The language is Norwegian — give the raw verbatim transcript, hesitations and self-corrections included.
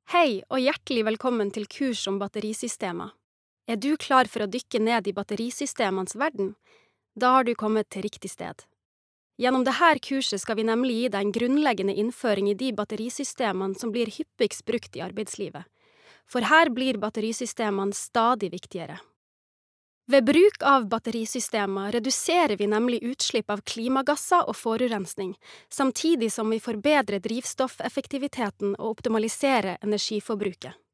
Hei og hjertelig velkommen til kurs om batterisystemer. Er du klar for å dykke ned i batterisystemenes verden? Da har du kommet til riktig sted. Gjennom dette kurset skal vi nemlig gi deg en grunnleggende innføring i de batterisystemene som blir hyppigst brukt i arbeidslivet. For her blir batterisystemene stadig viktigere. Ved bruk av batterisystemer reduserer vi nemlig utslipp av klimagasser og forurensning, samtidig som vi forbedrer drivstoffeffektiviteten og optimaliserer energiforbruket.